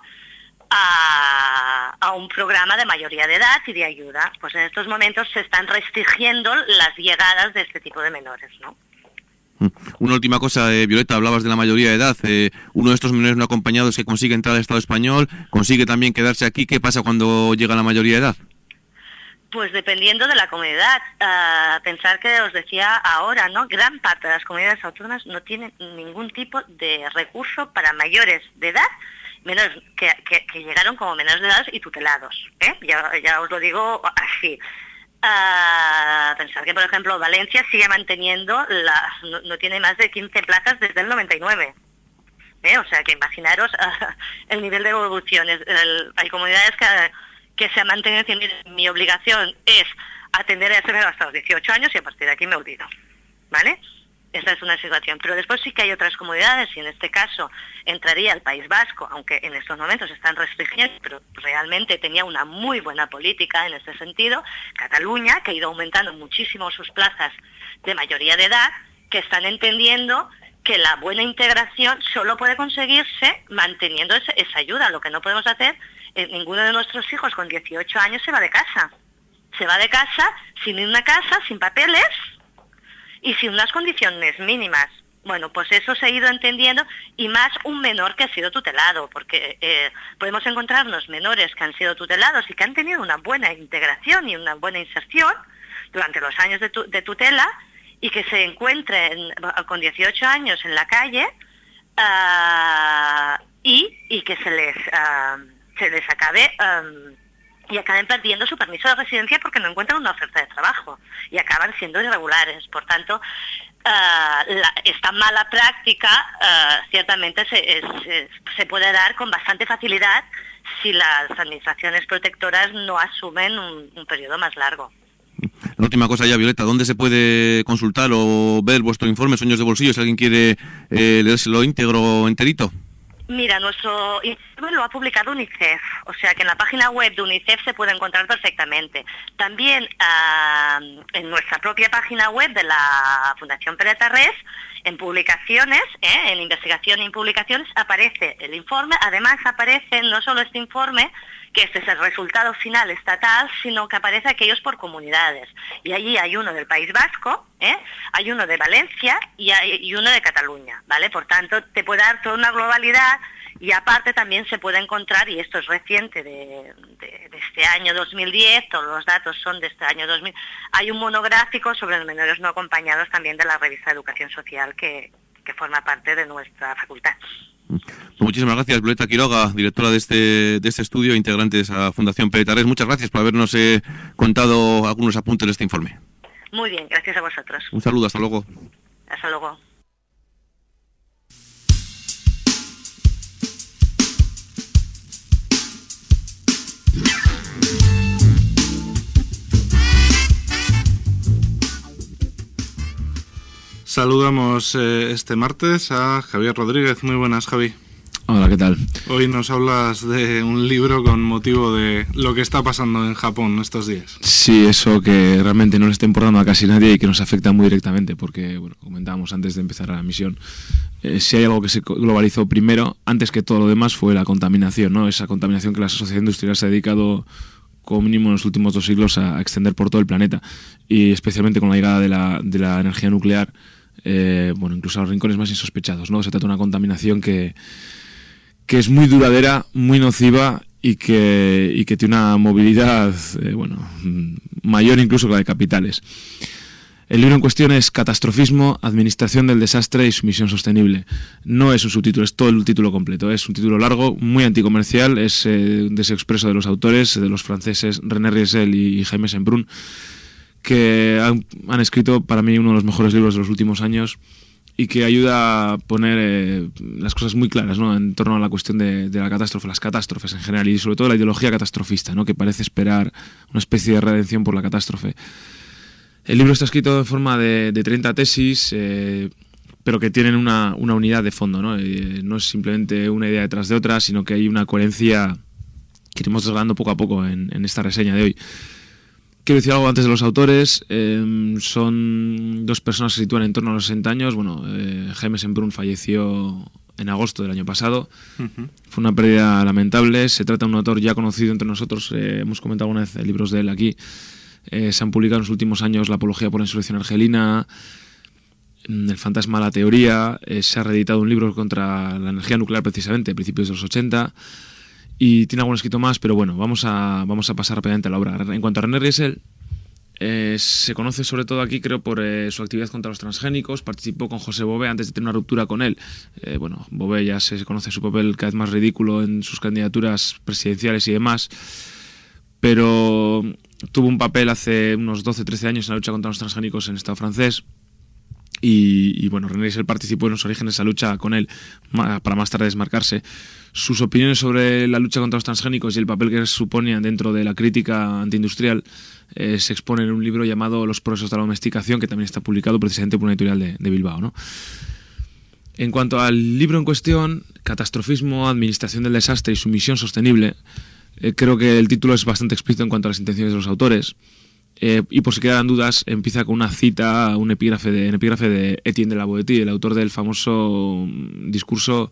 a un programa de mayoría de edad y de ayuda. Pues en estos momentos se están restringiendo las llegadas de este tipo de menores, ¿no? Una última cosa, Violeta, hablabas de la mayoría de edad. Uno de estos menores no acompañados que consigue entrar al Estado español, consigue también quedarse aquí. ¿Qué pasa cuando llega la mayoría de edad? Pues dependiendo de la comunidad. Pensar que os decía ahora, ¿no? Gran parte de las comunidades autónomas no tienen ningún tipo de recurso para mayores de edad, menores que llegaron como menores de edad y tutelados. Ya os lo digo así. Pensar que, por ejemplo, Valencia sigue manteniendo, no tiene más de 15 plazas desde el 99. O sea, que imaginaros el nivel de evolución. Hay comunidades que se mantienen diciendo, mi obligación es atender a ese menor hasta los 18 años y a partir de aquí me olvido, ¿vale? Esa es una situación. Pero después sí que hay otras comunidades, y en este caso entraría el País Vasco, aunque en estos momentos están restringiendo, pero realmente tenía una muy buena política en este sentido. Cataluña, que ha ido aumentando muchísimo sus plazas de mayoría de edad, que están entendiendo que la buena integración solo puede conseguirse manteniendo esa ayuda. Lo que no podemos hacer es ninguno de nuestros hijos con 18 años se va de casa. Se va de casa sin una casa, sin papeles y sin unas condiciones mínimas. Bueno, pues eso se ha ido entendiendo, y más un menor que ha sido tutelado, porque podemos encontrarnos menores que han sido tutelados y que han tenido una buena integración y una buena inserción durante los años de tutela, y que se encuentren con 18 años en la calle y que se les acabe y acaben perdiendo su permiso de residencia porque no encuentran una oferta de trabajo y acaban siendo irregulares. Por tanto, esta mala práctica ciertamente se puede dar con bastante facilidad si las administraciones protectoras no asumen un periodo más largo. La última cosa ya, Violeta, ¿dónde se puede consultar o ver vuestro informe Sueños de Bolsillo si alguien quiere leérselo íntegro, enterito? Mira, nuestro informe lo ha publicado UNICEF, o sea que en la página web de UNICEF se puede encontrar perfectamente. También en nuestra propia página web de la Fundación Pere Tarrés, en publicaciones, en investigación y en publicaciones, aparece el informe. Además aparece no solo este informe, que este es el resultado final estatal, sino que aparece aquellos por comunidades. Y allí hay uno del País Vasco, hay uno de Valencia y uno de Cataluña, ¿vale? Por tanto, te puede dar toda una globalidad, y aparte también se puede encontrar, y esto es reciente de este año 2010, todos los datos son de este año 2000, hay un monográfico sobre los menores no acompañados también de la revista de Educación Social que forma parte de nuestra facultad. Muchísimas gracias, Violeta Quiroga, directora de este estudio, integrante de esa Fundación Pere Tarrés. Muchas gracias por habernos contado algunos apuntes de este informe. Muy bien, gracias a vosotros. Un saludo, hasta luego. Hasta luego. Saludamos este martes a Javier Rodríguez. Muy buenas, Javi. Hola, ¿qué tal? Hoy nos hablas de un libro con motivo de lo que está pasando en Japón estos días. Sí, eso que realmente no le está importando a casi nadie y que nos afecta muy directamente, porque, bueno, comentábamos antes de empezar la misión, si hay algo que se globalizó primero, antes que todo lo demás, fue la contaminación, ¿no? Esa contaminación que la sociedad industrial se ha dedicado como mínimo en los últimos 2 siglos a extender por todo el planeta, y especialmente con la llegada de la energía nuclear, bueno, incluso a los rincones más insospechados, ¿no? Se trata de una contaminación que es muy duradera, muy nociva y que tiene una movilidad mayor incluso que la de capitales. El libro en cuestión es Catastrofismo, Administración del Desastre y Sumisión Sostenible. No es un subtítulo, es todo el título completo. Es un título largo, muy anticomercial, es desexpreso de los autores, de los franceses René Riesel y Jaime Semprún, que han escrito para mí uno de los mejores libros de los últimos años y que ayuda a poner las cosas muy claras, ¿no?, en torno a la cuestión de la catástrofe, las catástrofes en general, y sobre todo la ideología catastrofista, ¿no?, que parece esperar una especie de redención por la catástrofe. El libro está escrito en forma de 30 tesis, pero que tienen una unidad de fondo, ¿no? No es simplemente una idea detrás de otra, sino que hay una coherencia que iremos desgranando poco a poco en esta reseña de hoy. Quiero decir algo antes de los autores. Son 2 personas que se sitúan en torno a los 60 años. Bueno, Jaime Semprún falleció en agosto del año pasado. Fue una pérdida lamentable. Se trata de un autor ya conocido entre nosotros. Hemos comentado alguna vez libros de él aquí. Se han publicado en los últimos años La apología por la insurrección argelina, El fantasma de la teoría. Se ha reeditado un libro contra la energía nuclear precisamente a principios de los 80. Y tiene algún escrito más, pero bueno, vamos a pasar rápidamente a la obra. En cuanto a René Riesel, se conoce sobre todo aquí, creo, por su actividad contra los transgénicos. Participó con José Bové antes de tener una ruptura con él. Bueno, Bové ya se conoce su papel cada vez más ridículo en sus candidaturas presidenciales y demás, pero tuvo un papel hace unos 12-13 años en la lucha contra los transgénicos en el Estado francés. Y bueno, René Riesel participó en los orígenes de esa lucha con él para más tarde desmarcarse. Sus opiniones sobre la lucha contra los transgénicos y el papel que suponían dentro de la crítica antiindustrial se exponen en un libro llamado Los progresos de la domesticación, que también está publicado precisamente por una editorial de Bilbao, ¿no? En cuanto al libro en cuestión, Catastrofismo, Administración del Desastre y Sumisión Sostenible, creo que el título es bastante explícito en cuanto a las intenciones de los autores. Y por si quedan dudas, empieza con una cita, un epígrafe de Etienne de la Boétie, el autor del famoso discurso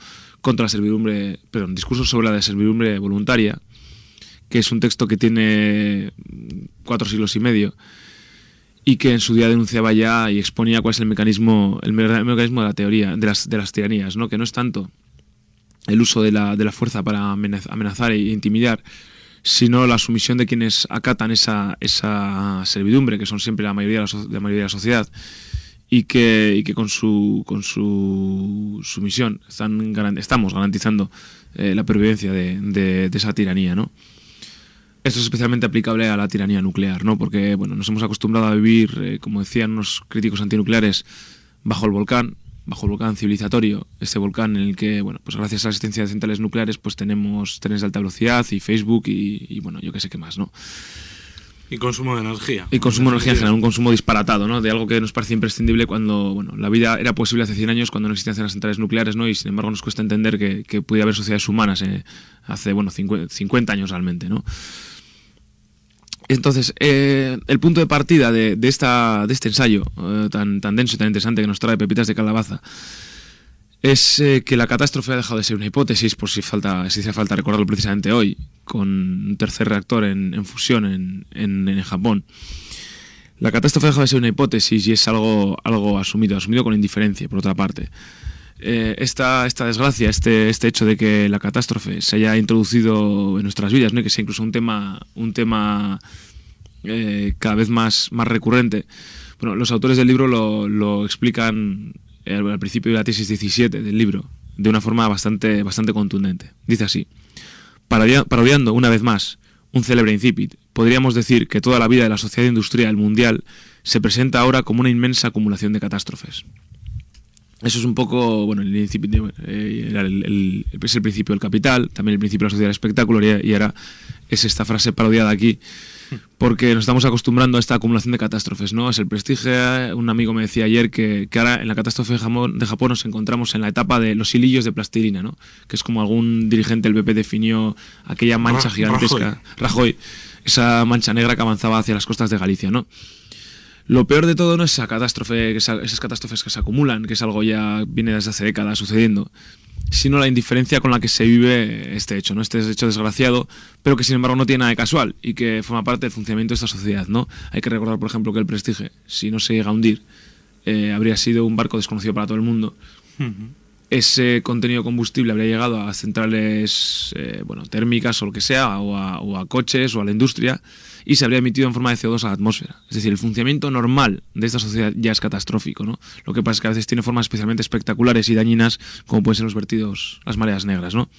discurso sobre la servidumbre voluntaria, que es un texto que tiene 4 siglos y medio y que en su día denunciaba ya y exponía cuál es el mecanismo de la teoría de las tiranías, ¿no? Que no es tanto el uso de la fuerza para amenazar e intimidar, sino la sumisión de quienes acatan esa servidumbre, que son siempre la mayoría de la sociedad, y que con su sumisión estamos garantizando la pervivencia de esa tiranía, ¿no? Esto es especialmente aplicable a la tiranía nuclear, ¿no? Porque bueno, nos hemos acostumbrado a vivir, como decían unos críticos antinucleares, bajo el volcán civilizatorio, este volcán en el que, bueno, pues gracias a la existencia de centrales nucleares, pues tenemos trenes de alta velocidad y Facebook y bueno, yo qué sé qué más, ¿no? Y consumo de energía. Y consumo de energía en general, un consumo disparatado, ¿no? De algo que nos parece imprescindible cuando, bueno, la vida era posible hace 100 años cuando no existían las centrales nucleares, ¿no? Y sin embargo nos cuesta entender que pudiera haber sociedades humanas hace, bueno, 50 años realmente, ¿no? Entonces, el punto de partida de este ensayo tan denso y tan interesante que nos trae Pepitas de Calabaza es que la catástrofe ha dejado de ser una hipótesis, por si hiciera falta recordarlo precisamente hoy, con un tercer reactor en fusión en Japón. La catástrofe ha dejado de ser una hipótesis y es algo asumido con indiferencia, por otra parte. Esta desgracia, este hecho de que la catástrofe se haya introducido en nuestras vidas, ¿no? Y que sea incluso un tema cada vez más recurrente. Bueno, los autores del libro lo explican al principio de la tesis 17 del libro de una forma bastante contundente. Dice así: parodiando una vez más un célebre incipit, podríamos decir que toda la vida de la sociedad industrial mundial se presenta ahora como una inmensa acumulación de catástrofes. Eso es un poco, bueno, el incipit es el principio del capital, también el principio de la sociedad del espectáculo, y ahora es esta frase parodiada aquí, porque nos estamos acostumbrando a esta acumulación de catástrofes, ¿no? Es el prestigio. Un amigo me decía ayer que ahora en la catástrofe de Japón nos encontramos en la etapa de los hilillos de plastilina, ¿no? Que es como algún dirigente del BP definió aquella mancha gigantesca, Rajoy, esa mancha negra que avanzaba hacia las costas de Galicia, ¿no? Lo peor de todo no es esa catástrofe, esas catástrofes que se acumulan, que es algo ya viene desde hace décadas sucediendo, sino la indiferencia con la que se vive este hecho, ¿no? Este hecho desgraciado, pero que sin embargo no tiene nada de casual y que forma parte del funcionamiento de esta sociedad, ¿no? Hay que recordar, por ejemplo, que el Prestige, si no se llega a hundir, habría sido un barco desconocido para todo el mundo. Ese contenido de combustible habría llegado a centrales térmicas o lo que sea, o a coches o a la industria, y se habría emitido en forma de CO2 a la atmósfera. Es decir, el funcionamiento normal de esta sociedad ya es catastrófico, ¿no? Lo que pasa es que a veces tiene formas especialmente espectaculares y dañinas, como pueden ser los vertidos, las mareas negras, ¿no?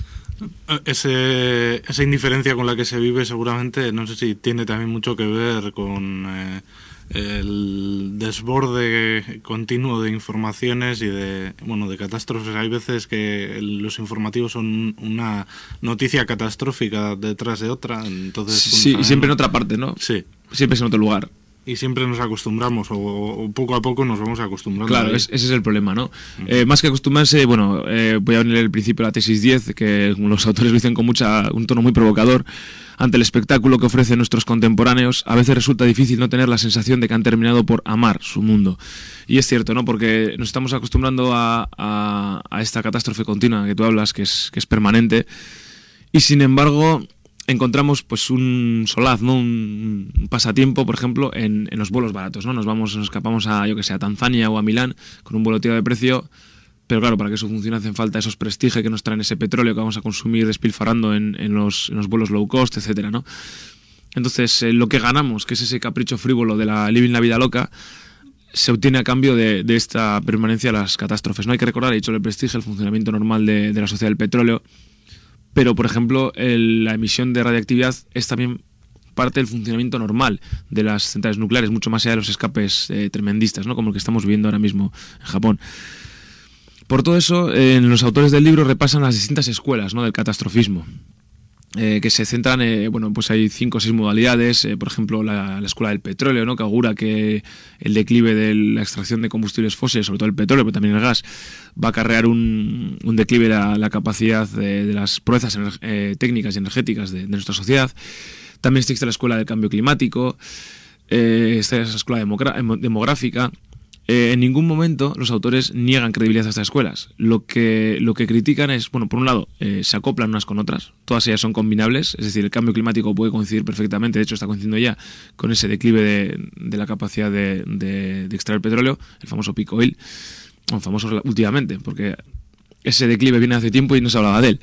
Esa indiferencia con la que se vive seguramente, no sé si tiene también mucho que ver con el desborde continuo de informaciones y de catástrofes. Hay veces que los informativos son una noticia catastrófica detrás de otra, entonces sí, y siempre en otra parte, ¿no? Sí, siempre es en otro lugar. Y siempre nos acostumbramos, o poco a poco nos vamos acostumbrando. Claro, ese es el problema, ¿no? Más que acostumbrarse, voy a venir el principio de la tesis 10, que los autores lo dicen con un tono muy provocador. Ante el espectáculo que ofrecen nuestros contemporáneos, a veces resulta difícil no tener la sensación de que han terminado por amar su mundo. Y es cierto, ¿no? Porque nos estamos acostumbrando a esta catástrofe continua que tú hablas, que es permanente, y sin embargo encontramos pues un solaz, ¿no? Un pasatiempo, por ejemplo, en los vuelos baratos, ¿no? Nos escapamos a Tanzania o a Milán con un vuelo tirado de precio. Pero claro, para que eso funcione hacen falta esos Prestige que nos traen ese petróleo que vamos a consumir despilfarrando en los vuelos low cost, etcétera, ¿no? Entonces, lo que ganamos, que es ese capricho frívolo de la living la vida loca, se obtiene a cambio de esta permanencia de las catástrofes. No hay que recordar, he dicho el Prestige, el funcionamiento normal de la sociedad del petróleo, pero, por ejemplo, la emisión de radiactividad es también parte del funcionamiento normal de las centrales nucleares, mucho más allá de los escapes tremendistas, ¿no? Como el que estamos viviendo ahora mismo en Japón. Por todo eso, los autores del libro repasan las distintas escuelas, ¿no? Del catastrofismo, que se centran, pues hay 5 o 6 modalidades. Por ejemplo, la escuela del petróleo, ¿no? Que augura que el declive de la extracción de combustibles fósiles, sobre todo el petróleo, pero también el gas, va a acarrear un declive de la capacidad de las proezas técnicas y energéticas de nuestra sociedad. También existe la escuela del cambio climático, esta es la escuela demográfica. En ningún momento los autores niegan credibilidad a estas escuelas. Lo que critican es, bueno, por un lado, se acoplan unas con otras, todas ellas son combinables, es decir, el cambio climático puede coincidir perfectamente, de hecho está coincidiendo ya con ese declive de la capacidad de extraer petróleo, el famoso peak oil, bueno, famoso últimamente, porque ese declive viene hace tiempo y no se hablaba de él.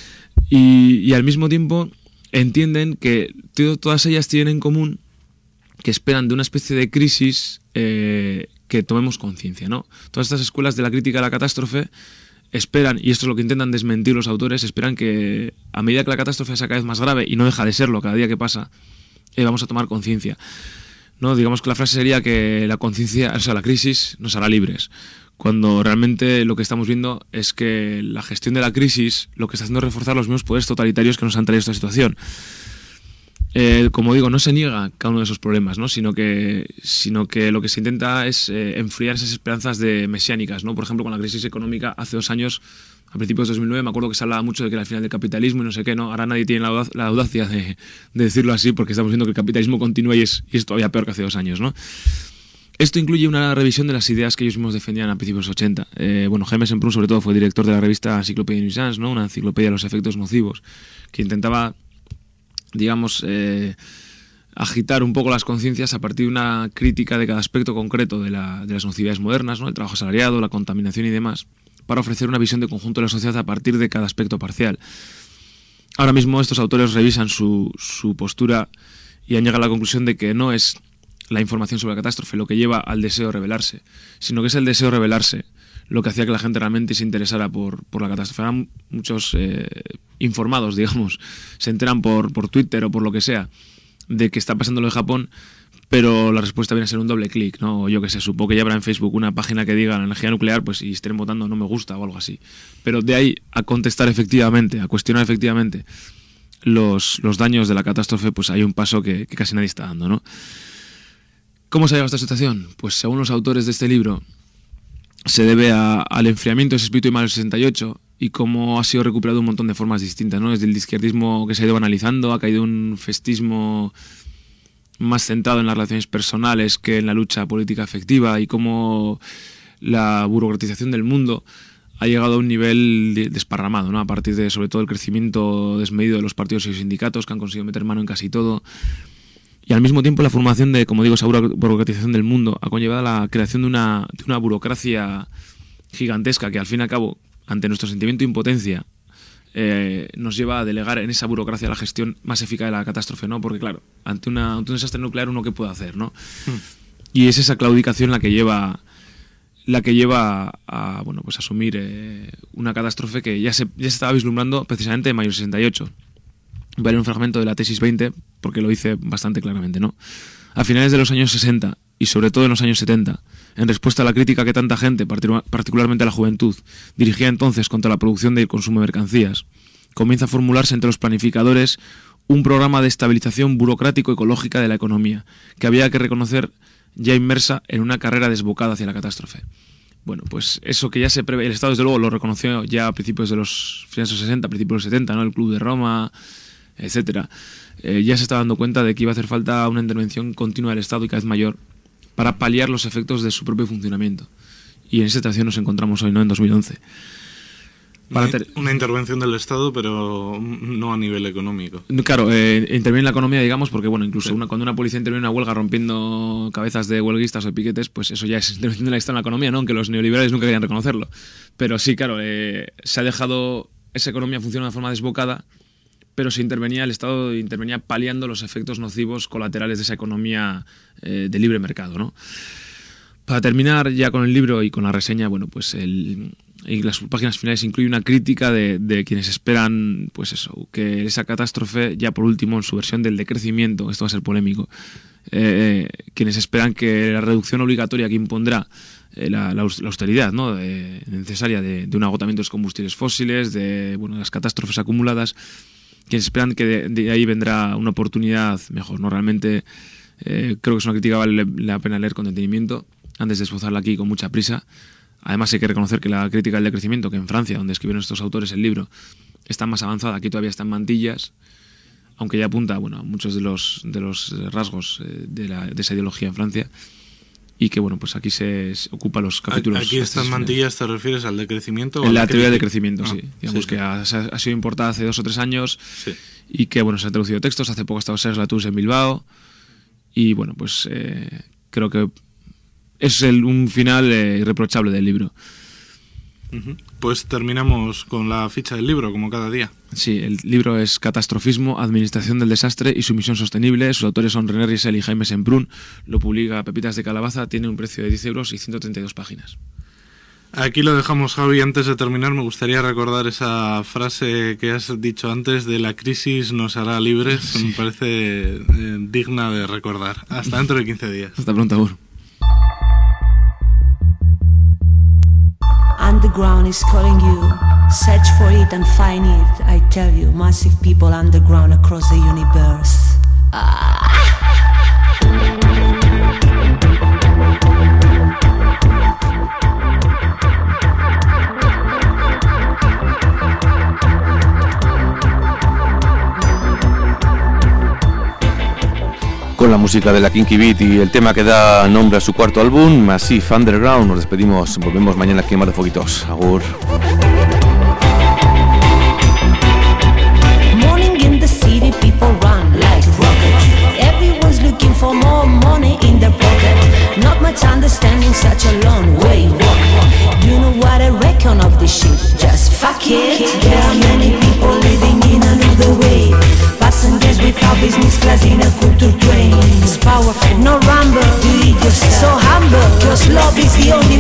Y al mismo tiempo entienden que todas ellas tienen en común que esperan de una especie de crisis que tomemos conciencia, ¿no? Todas estas escuelas de la crítica a la catástrofe esperan, y esto es lo que intentan desmentir los autores, esperan que a medida que la catástrofe sea cada vez más grave, y no deja de serlo cada día que pasa, vamos a tomar conciencia, ¿no? Digamos que la frase sería que la conciencia, o sea, la crisis nos hará libres, cuando realmente lo que estamos viendo es que la gestión de la crisis lo que está haciendo es reforzar los mismos poderes totalitarios que nos han traído esta situación. Como digo, no se niega cada uno de esos problemas, ¿no? sino que lo que se intenta es enfriar esas esperanzas mesiánicas, ¿no? Por ejemplo, con la crisis económica hace 2 años, a principios de 2009, me acuerdo que se hablaba mucho de que era el final del capitalismo y no sé qué, ¿no? Ahora nadie tiene la audacia de decirlo así, porque estamos viendo que el capitalismo continúa y es todavía peor que hace 2 años, ¿no? Esto incluye una revisión de las ideas que ellos mismos defendían a principios de los 80. Jaime Semprún, sobre todo, fue director de la revista Encyclopédia Nuisance, ¿no? Una enciclopedia de los efectos nocivos, que intentaba, digamos, agitar un poco las conciencias a partir de una crítica de cada aspecto concreto de las nocividades modernas, ¿no? El trabajo asalariado, la contaminación y demás, para ofrecer una visión de conjunto de la sociedad a partir de cada aspecto parcial. Ahora mismo estos autores revisan su postura y han llegado a la conclusión de que no es la información sobre la catástrofe lo que lleva al deseo de rebelarse, sino que es el deseo de rebelarse lo que hacía que la gente realmente se interesara por la catástrofe. Ahora muchos informados, digamos, se enteran por Twitter o por lo que sea de que está pasando lo de Japón, pero la respuesta viene a ser un doble clic, ¿no? O yo que sé, supongo que ya habrá en Facebook una página que diga la energía nuclear, pues y estén votando no me gusta o algo así. Pero de ahí a contestar efectivamente, a cuestionar efectivamente los daños de la catástrofe, pues hay un paso que casi nadie está dando, ¿no? ¿Cómo se ha llegado a esta situación? Pues según los autores de este libro, se debe al enfriamiento de ese espíritu de mayo del 68 y cómo ha sido recuperado de un montón de formas distintas, ¿no? Desde el izquierdismo que se ha ido banalizando, ha caído un festismo más centrado en las relaciones personales que en la lucha política efectiva, y cómo la burocratización del mundo ha llegado a un nivel desparramado, ¿no? A partir de, sobre todo, el crecimiento desmedido de los partidos y los sindicatos, que han conseguido meter mano en casi todo. Y al mismo tiempo la formación de, como digo, esa burocratización del mundo ha conllevado a la creación de una burocracia gigantesca que, al fin y al cabo, ante nuestro sentimiento de impotencia, nos lleva a delegar en esa burocracia la gestión más eficaz de la catástrofe, ¿no? Porque, claro, ante un desastre nuclear, ¿uno qué puede hacer, no? Y es esa claudicación la que lleva a bueno, pues asumir una catástrofe que ya se estaba vislumbrando precisamente en mayo del 68. Voy a leer un fragmento de la tesis 20 porque lo dice bastante claramente, ¿no? A finales de los años 60 y sobre todo en los años 70, en respuesta a la crítica que tanta gente, particularmente la juventud, dirigía entonces contra la producción y el consumo de mercancías, comienza a formularse entre los planificadores un programa de estabilización burocrático-ecológica de la economía, que había que reconocer ya inmersa en una carrera desbocada hacia la catástrofe. Bueno, pues eso que ya se prevé, el Estado desde luego lo reconoció ya a principios de los finales de los 60, principios de los 70, ¿no? El Club de Roma, etcétera. Ya se está dando cuenta de que iba a hacer falta una intervención continua del Estado y cada vez mayor para paliar los efectos de su propio funcionamiento. Y en esa situación nos encontramos hoy, ¿no? En 2011. Una intervención del Estado, pero no a nivel económico. Claro, interviene en la economía, digamos, porque bueno, incluso sí. Cuando una policía interviene en una huelga rompiendo cabezas de huelguistas o de piquetes, pues eso ya es intervención del Estado en la economía, ¿no? Aunque los neoliberales nunca querían reconocerlo. Pero sí, claro, se ha dejado esa economía funcionar de una forma desbocada, pero el Estado intervenía paliando los efectos nocivos colaterales de esa economía de libre mercado, ¿no? Para terminar ya con el libro y con la reseña, bueno, pues y las páginas finales incluye una crítica de quienes esperan, pues eso, que esa catástrofe, ya por último en su versión del decrecimiento, esto va a ser polémico, quienes esperan que la reducción obligatoria que impondrá la austeridad, ¿no? Necesaria de un agotamiento de los combustibles fósiles, de las catástrofes acumuladas, quienes esperan que de ahí vendrá una oportunidad mejor, ¿no? Realmente creo que es una crítica que vale la pena leer con detenimiento antes de esbozarla aquí con mucha prisa. Además hay que reconocer que la crítica del decrecimiento, que en Francia, donde escribieron estos autores el libro, está más avanzada, aquí todavía está en mantillas, aunque ya apunta a muchos de los rasgos de esa ideología en Francia. y que bueno, pues aquí se ocupa los capítulos. Aquí estas mantillas te refieres al decrecimiento. En la teoría del decrecimiento, sí. Digamos que ha sido importada hace 2 o 3 años y que bueno, se han traducido textos. Hace poco ha estado Serge Latouche en Bilbao y bueno, pues creo que es un final irreprochable del libro. Pues terminamos con la ficha del libro, como cada día. Sí, el libro es Catastrofismo, Administración del Desastre y su misión sostenible. Sus autores son René Riesel y Jaime Semprún. Lo publica Pepitas de Calabaza, tiene un precio de 10 euros y 132 páginas. Aquí lo dejamos, Javi. Antes de terminar, me gustaría recordar esa frase que has dicho antes de la crisis nos hará libres. Sí. Me parece digna de recordar. Hasta dentro de 15 días. Hasta pronto, Agur. Underground is calling you. Search for it and find it. I tell you, massive people underground across the universe. Con la música de la Kinky Beat y el tema que da nombre a su cuarto álbum, Massive Underground, nos despedimos, volvemos mañana aquí en Mar de Foguitos. Agur. Morning in the city, people run like rockets. Everyone's looking for more money in their pocket. Not much understanding such a long way. You know what I reckon of this shit? Just fuck it. There are many people living in another way. Passengers without business class in a culture train. It's powerful, no rumble. Do it yourself. So humble, cause love is the only